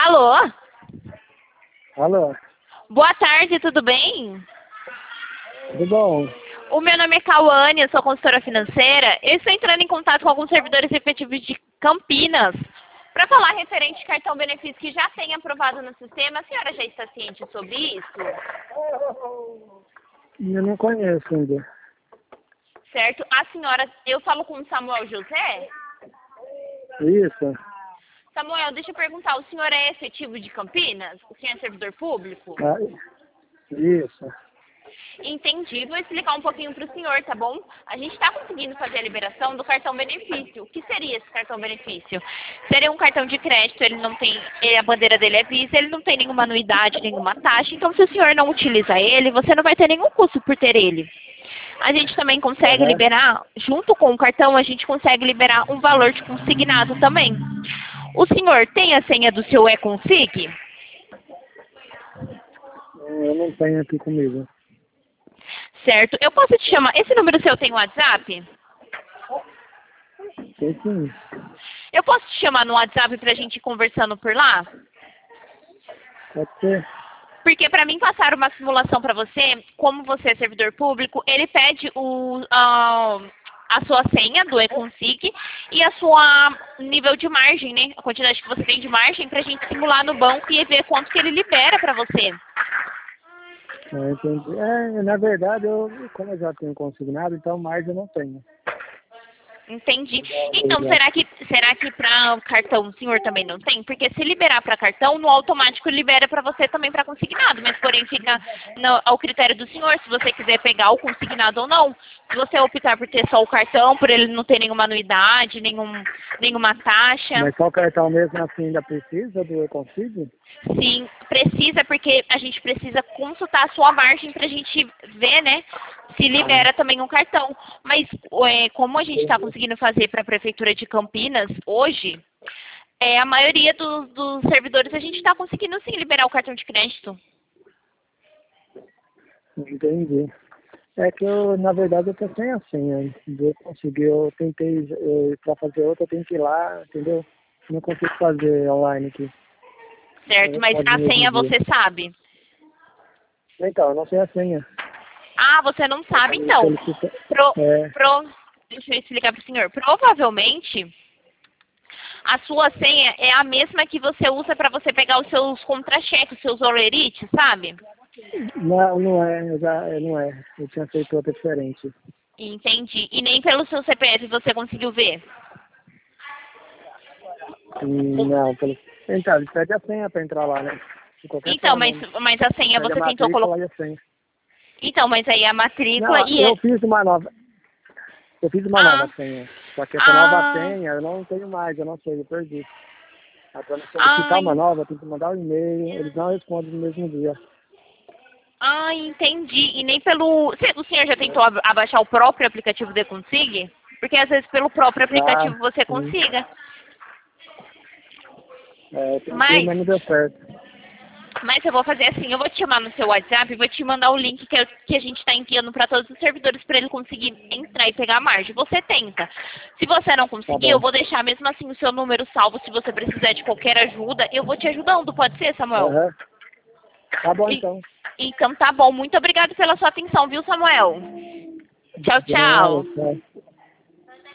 Alô? Alô, Boa tarde, tudo bem? tudo bom? O meu nome é Cauane, eu sou consultora financeira. Eu estou entrando em contato com alguns servidores efetivos de Campinas para falar referente ao cartão benefício que já tem aprovado no sistema. A senhora já está ciente sobre isso? Eu não conheço ainda. Certo? A senhora, eu falo com o Samuel José. Isso, Samuel, deixa eu perguntar, o senhor é efetivo de Campinas? O senhor é servidor público? ah, isso. Entendi. Vou explicar um pouquinho para o senhor, tá bom? A gente está conseguindo fazer a liberação do cartão benefício. O que seria esse cartão benefício? Seria um cartão de crédito, ele não tem, a bandeira dele é Visa, ele não tem nenhuma anuidade, nenhuma taxa. Então, se o senhor não utiliza ele, você não vai ter nenhum custo por ter ele. A gente também consegue Aham. liberar, junto com o cartão, a gente consegue liberar um valor de consignado também. O senhor tem a senha do seu e-config? Eu não tenho aqui comigo. Certo. Eu posso te chamar. Esse número seu tem WhatsApp? Tem sim. Eu posso te chamar no WhatsApp pra gente ir conversando por lá? Pode ser? Porque para mim passar uma simulação para você, como você é servidor público, ele pede a sua senha do e-config e a sua nível de margem, né? A quantidade que você tem de margem pra gente simular no banco e ver quanto que ele libera para você. Entendi. Na verdade, como eu já tenho consignado, então margem eu não tenho. Entendi. Então, será que para cartão o senhor também não tem? Porque se liberar para cartão, no automático libera para você também para consignado, mas porém fica ao critério do senhor, se você quiser pegar o consignado ou não. Se você optar por ter só o cartão, por ele não ter nenhuma anuidade, nenhuma taxa. Mas só o cartão mesmo assim ainda precisa do e-config? Sim, precisa, porque a gente precisa consultar a sua margem para a gente ver, né, se libera também um cartão. Mas como a gente está conseguindo fazer para a Prefeitura de Campinas hoje, a maioria dos servidores a gente está conseguindo sim liberar o cartão de crédito. Entendi. É que na verdade, eu tô sem a senha. Eu consegui, eu tentei, para fazer outra, eu tenho que ir lá, entendeu? Não consigo fazer online aqui. Certo, mas Pode a mesmo senha ver. você sabe? Então, eu não sei a senha. Ah, você não sabe, então. Solicita- É, Deixa eu explicar para o senhor. Provavelmente, a sua senha é a mesma que você usa para você pegar os seus contra-cheques, os seus olerites, sabe? não é, não é. Eu tinha feito outra diferente. Entendi. E nem pelo seu CPF você conseguiu ver? Não, então, ele pede a senha para entrar lá, né? De qualquer Então, forma. mas a senha Pede a você tentou colocar. matrícula e a senha. Então, mas aí a matrícula Não, e. eu fiz uma nova. Eu fiz uma Ah, nova senha. Só que essa nova senha eu não tenho mais, eu não sei, eu perdi. Para solicitar uma nova, tem que mandar um e-mail, eles não respondem no mesmo dia. Entendi. E nem pelo. O senhor já tentou abaixar o próprio aplicativo de Consig? Porque às vezes pelo próprio aplicativo você Sim. consiga. Eu tentei, Mas mas não deu certo. eu vou fazer assim, eu vou te chamar no seu WhatsApp e vou te mandar o link que a gente está enviando para todos os servidores para ele conseguir entrar e pegar a margem. Você tenta. Se você não conseguir, eu bom. vou deixar mesmo assim o seu número salvo. Se você precisar de qualquer ajuda, eu vou te ajudando. Pode ser, Samuel? Aham. Tá bom, E- então. então tá bom. Muito obrigada pela sua atenção, viu, Samuel? Tchau, De nada, tchau. tchau.